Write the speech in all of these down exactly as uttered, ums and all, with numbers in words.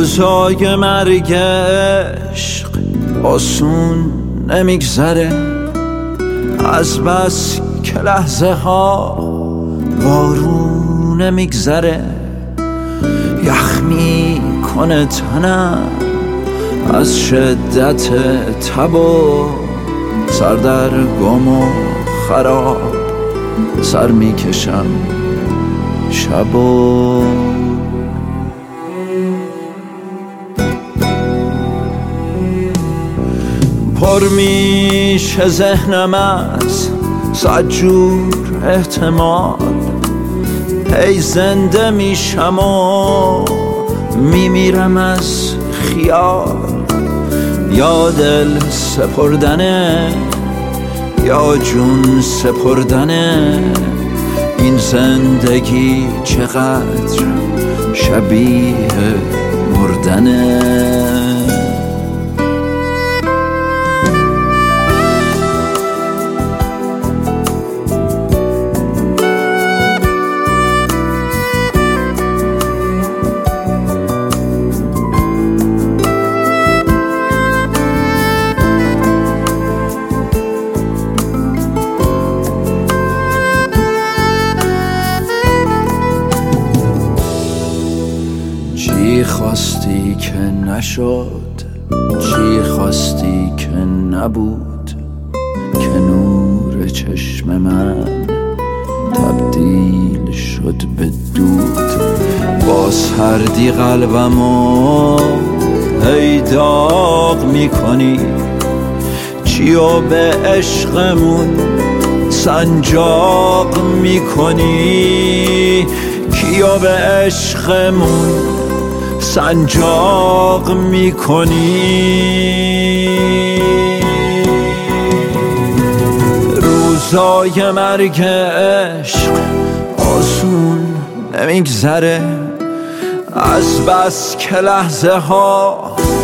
روزای مرگ عشق آسون نمیگذره، از بس که لحظه ها بارون نمیگذره. یخ میکنه تنم از شدت تب و سردرگم و خراب، سر میکشم شب و پر میشه ذهنم از صد جور احتمال. هی زنده میشم و میمیرم از خیال. یا دل سپردنه یا جون سپردنه، این زندگی چقدر شبیه مردنه. چی خواستی که نشد، چی خواستی که نبود، که نور چشم من تبدیل شد به دود. با سردی قلبمو هی داغ میکنی، چیو به عشقمون سنجاق میکنی، کیو به عشقمون سنجاق میکنی. روزای مرگ عشق آسون نمیگذره، از بس که لحظه ها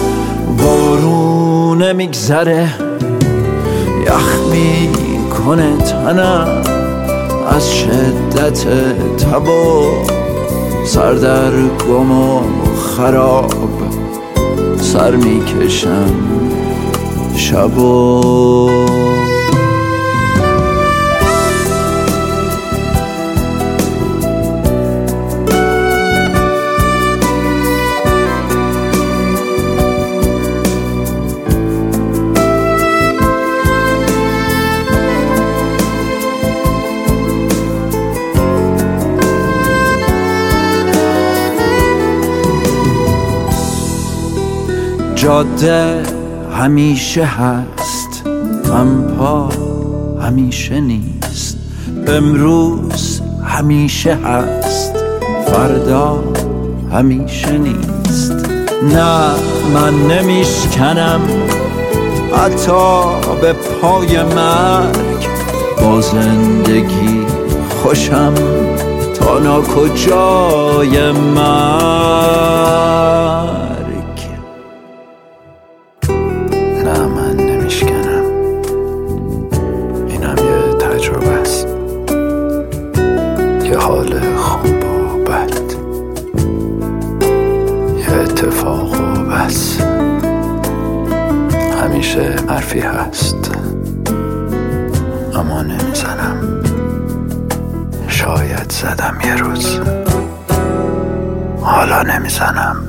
بارون نمیگذره. یخ میکنه تنم از شدت تب و سردرگم و خراب، سر میکشم شب و جاده همیشه هست، غمپا همیشه نیست. امروز همیشه هست، فردا همیشه نیست. نه من نمیشکنم حتی به پای مرگ، با زندگی خوشم تا ناکجای مرگ. نه من نمیشکنم، اینم یه تجربه است، یه حال خوب و بد، یه اتفاق و بس. همیشه حرفی هست اما نمیزنم، شاید زدم یه روز، حالا نمیزنم.